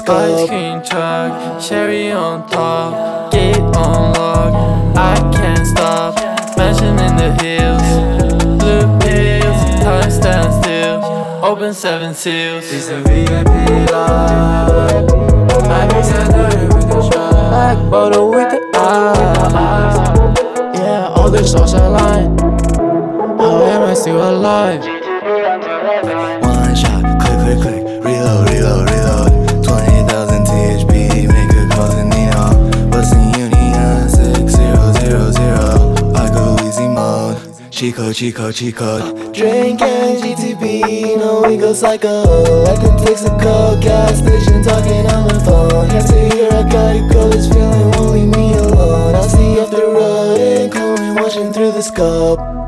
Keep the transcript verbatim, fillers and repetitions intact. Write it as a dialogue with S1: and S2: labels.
S1: Ice cream truck, cherry on top, gate on lock, I can't stop. Mansion in the hills, blue pills, time stands still, open seven seals.
S2: It's a V I P life. I be standing with the track, bottle with the eyes. Yeah, all the stars align. How am I still alive?
S3: One shot, click, click, click, reload, reload, reload. twenty thousand T H P, make a call to Nino. Bustin' Union, six zero zero zero. I go easy mode, cheat code, cheat code, cheat code. Drinking G T P, no we go psycho. At the Texaco gas station, talking on the phone. Can't say here I gotta go, this feeling won't leave me alone. I see off the road and calling, watching through the scope.